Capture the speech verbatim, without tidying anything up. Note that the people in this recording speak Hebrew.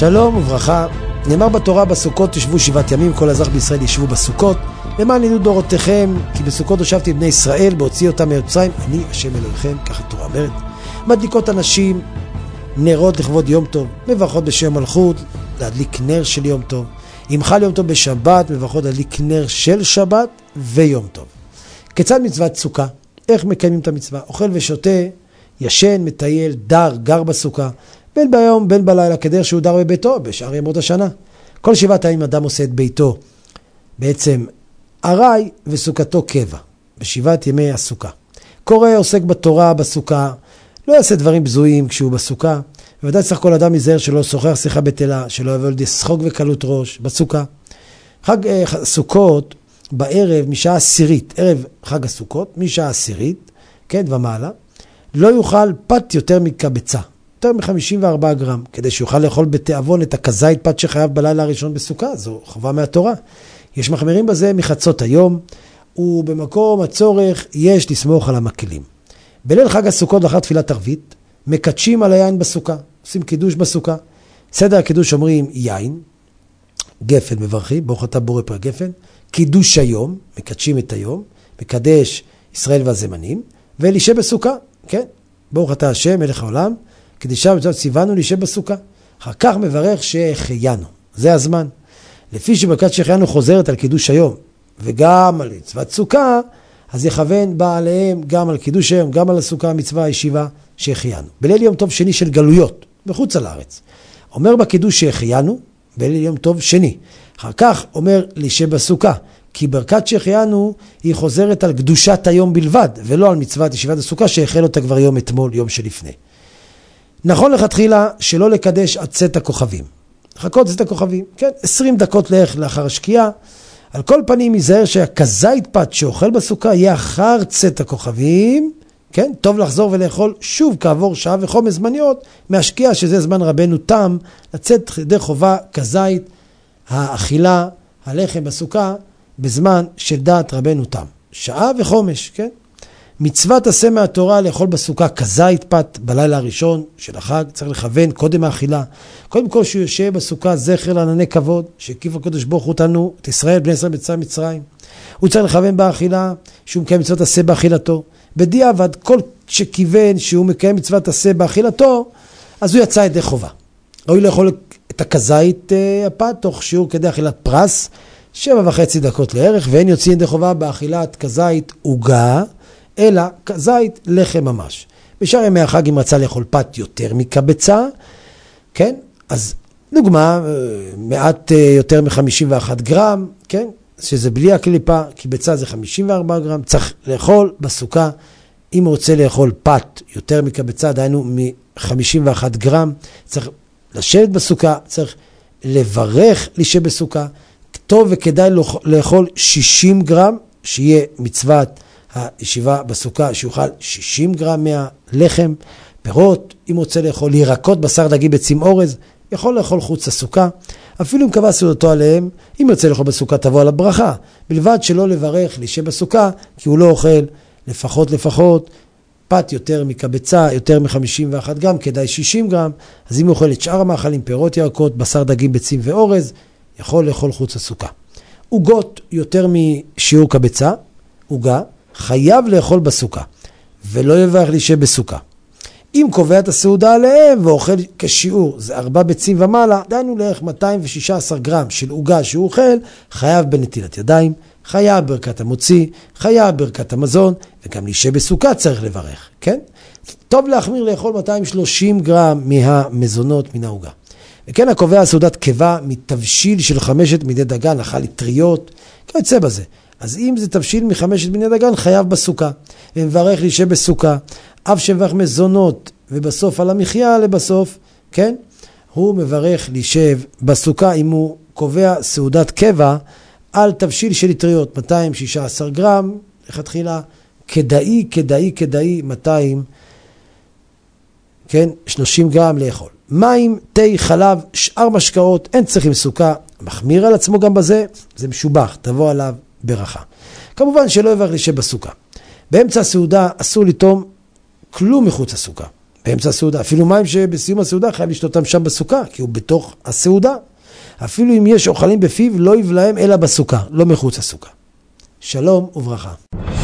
שלום וברכה. נאמר בתורה, בסוכות תשבו שבעת ימים, כל אזרח בישראל ישבו בסוכות, למען ידעו דורותיכם, כי בסוכות הושבתי בני ישראל, בהוציא אותם מיוצרים, אני השם אלוהיכם, ככה התורה אומרת. מדליקות אנשים נרות לכבוד יום טוב, מברכות בשם מלכות, להדליק נר של יום טוב. אם חל יום טוב בשבת, מברכות להדליק נר של שבת ויום טוב. כיצד מצוות סוכה? איך מקיימים את המצווה? אוכל ושותה, ישן, מטייל, דר, גר בסוכה, בין ביום, בין בלילה, כדרך שהוא דר בביתו, בשאר ימות השנה. כל שבעת הימים אדם עושה את ביתו, בעצם ארעי וסוכתו קבע, בשבעת ימי הסוכה. קורא, עוסק בתורה בסוכה, לא יעשה דברים בזויים כשהוא בסוכה, ובוודאי צריך כל אדם יזהר שלא שוחח שיחה בטלה, שלא יבוא לידי שחוק וקלות ראש בסוכה. חג אה, סוכות בערב משעה עשירית, ערב חג הסוכות, משעה עשירית, כן, ומעלה, לא יוכל פת יותר מקבצה, יותר מ-חמישים וארבעה גרם, כדי שיוכל לאכול בתיאבון את הכזית פת שחייב בלילה הראשון בסוכה, זו חובה מהתורה. יש מחמירים בזה מחצות היום, ובמקום הצורך יש לסמוך על המקלים. בליל חג הסוכות לאחר תפילת ערבית, מקדשים על היין בסוכה, עושים קידוש בסוכה. סדר הקידוש אומרים יין, גפן מברכים, ברוך אתה בורא פרי גפן, קידוש היום, מקדשים את היום, מקדש ישראל והזמנים, ולישב בסוכה, כן? ברוך אתה השם, מלך העולם, קדישה ומצוות ציוונו לישב בסוכה. אחר כך מברך שהחיינו, זה הזמן. לפי שברכת שהחיינו חוזרת על קידוש היום, וגם על מצוות סוכה, אז יכוון בעליהם גם על קידוש היום, גם על הסוכה, המצווה, הישיבה, שהחיינו. בליל יום טוב שני של גלויות, בחוץ על הארץ. אומר בקידוש שהחיינו, בליל יום טוב שני. אחר כך אומר לישב בסוכה, כי ברכת שהחיינו היא חוזרת על קדושת היום בלבד, ולא על מצוות ישיבת הסוכה שהחל אותה כבר יום אתמול, יום שלפני. נכון לכתחילה שלא לקדש עד צאת הכוכבים. לחכות צאת הכוכבים, כן, עשרים דקות לאח לאחר השקיעה. על כל פנים ייזהר שהכזית פת שאוכל בסוכה יהיה אחר צאת הכוכבים, כן, טוב לחזור ולאכול שוב כעבור שעה וחומש זמניות מהשקיעה, שזה זמן רבנו תם, לצאת ידי חובה כזית האכילה, הלחם בסוכה, בזמן של דעת רבנו תם. שעה וחומש, כן? מצוות עשה מהתורה לאכול בסוכה כזית פת בלילה הראשון של החג, צריך לכוון קודם האכילה. קודם כל שהוא יושב בסוכה זכר לענני כבוד, שהקיף הקדוש ברוך הוא אותנו, את ישראל, בני ישראל בצאת מצרים. הוא צריך לכוון באכילה, שהוא מקיים מצוות עשה באכילתו. בדיעבד, כל שכיוון שהוא מקיים מצוות עשה באכילתו, אז הוא יצא ידי חובה. ראוי לאכול את הכזית הפת, תוך שיעור כדי אכילת פרס, שבע וחצי דקות לערך, ואין יוצאים ידי חובה באכילת כזית עוגה, אלא כזית לחם ממש. בשאר ימי החג אם רצה לאכול פת יותר מקבצה, כן? אז דוגמה, מעט יותר מ-חמישים ואחד גרם, כן? שזה בלי הקליפה, כי ביצה זה חמישים וארבעה גרם, צריך לאכול בסוכה, אם הוא רוצה לאכול פת יותר מקבצה, דהיינו מ-חמישים ואחד גרם, צריך לשבת בסוכה, צריך לברך לישב בסוכה, טוב וכדאי לאכול שישים גרם, שיהיה מצוות הישיבה בסוכה, שיוכל שישים גרם מהלחם, פירות, אם רוצה לאכול ירקות, בשר דגים ביצים אורז, יכול לאכול חוץ לסוכה, אפילו אם קבע סעודתו עליהם, אם יוצא לאכול בסוכה תבוא על הברכה, בלבד שלא לברך לישב בסוכה, כי הוא לא אוכל לפחות לפחות, פת יותר מקבצה, יותר מ-חמישים ואחד גרם, כדאי שישים גרם, אז אם הוא אוכל את שאר המאכלים, פירות ירקות, בשר דגים ביצים ואורז, יכול לאכול חוץ לסוכה. עוגות יותר משיעור קבצה, עוגה, חייב לאכול בסוכה, ולא יברך לישב בסוכה. אם קובע את הסעודה עליהם ואוכל כשיעור, זה ארבע ביצים ומעלה, דהיינו לערך מאתיים ושישה עשר גרם של עוגה שהוא אוכל, חייב בנטילת ידיים, חייב ברכת המוציא, חייב ברכת המזון, וגם לישב בסוכה צריך לברך, כן? טוב להחמיר לאכול מאתיים ושלושים גרם מהמזונות מן העוגה. וכן הקובע סעודת קיבה מתבשיל של חמשת מיני דגן, אכל לטריות, כיוצא בזה. אז אם זה תבשיל מחמשת מיני דגן, חייב בסוכה, ומברך לישב בסוכה, אף שברך מזונות, ובסוף על המחיה לבסוף, כן? הוא מברך לישב בסוכה, אם הוא קובע סעודת קבע, על תבשיל של לטריות, מאתיים ושישה עשר גרם, לכתחילה, כדאי, כדאי, כדאי, מאתיים, כן? שלושים גרם לאכול. מים, תה, חלב, שאר משקאות, אין צריכים סוכה, מחמיר על עצמו גם בזה, זה משובח, תבוא עליו ברכה. כמובן שלא יברך לישב בסוכה. באמצע הסעודה אסור לטום כלום מחוץ לסוכה. באמצע הסעודה. אפילו מים שבסיום הסעודה חייב לשתותם שם בסוכה, כי הוא בתוך הסעודה. אפילו אם יש אוכלים בפיו, לא יבלעם אלא בסוכה, לא מחוץ לסוכה. שלום וברכה.